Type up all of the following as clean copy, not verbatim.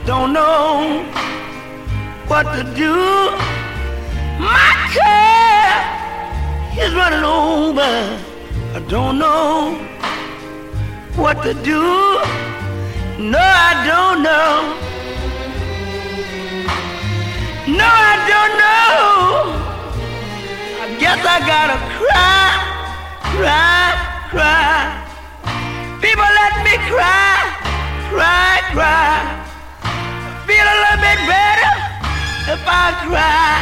don't know what to do. My cup is running over. I don't know what to do. No, I don't know. No, I don't know. I guess I gotta cry, cry, cry. People let me cry, cry, cry. Feel a little bit better if I cry,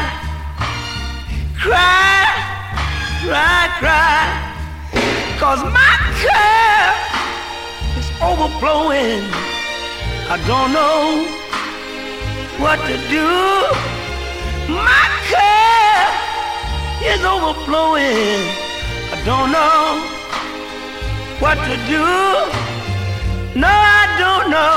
cry, cry, cry. 'Cause my cup is overflowing. I don't know what to do. My cup is overflowing. I don't know what to do. No, I don't know.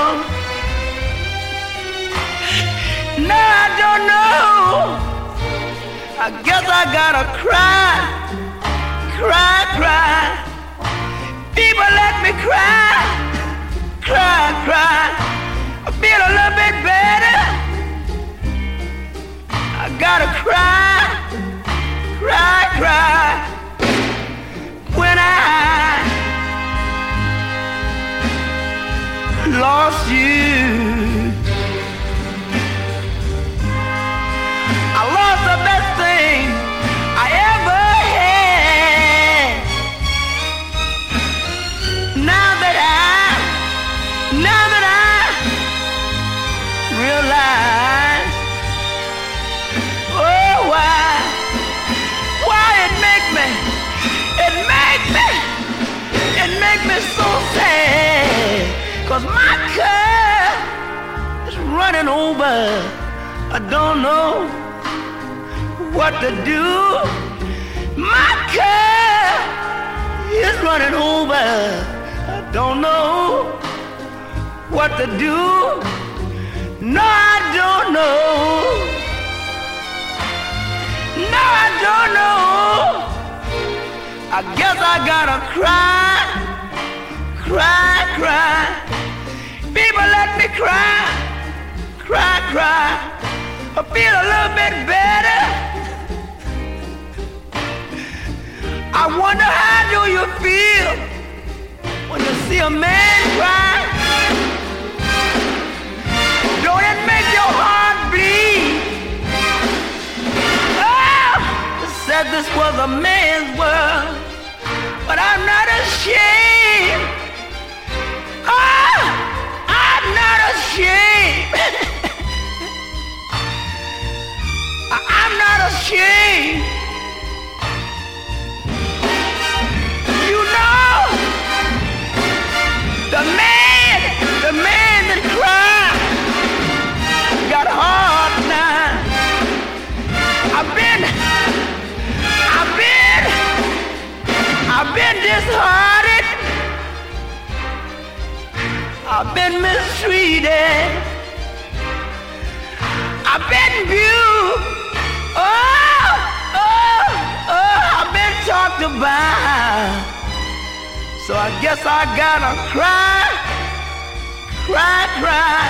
No, I don't know. I guess I gotta cry, cry, cry. People let me cry, cry, cry. I feel a little bit better. I gotta cry, cry, cry. When I lost you, I lost the best thing I ever had. Now that I realize, oh, why it make me so sad. 'Cause my cup is running over. I don't know what to do. My cup is running over. I don't know what to do. No, I don't know. No, I don't know. I guess I gotta cry, cry, cry. People let me cry, cry, cry. I feel a little bit better. I wonder how do you feel when you see a man cry? Don't it make your heart bleed? Oh, it said this was a man's world, but I'm not ashamed. Oh, I'm not ashamed. I'm not ashamed. You know, the man that cried got hard now. I've been disheartened. I've been mistreated. I've been abused. I've been talked about. So I guess I gotta cry, cry, cry.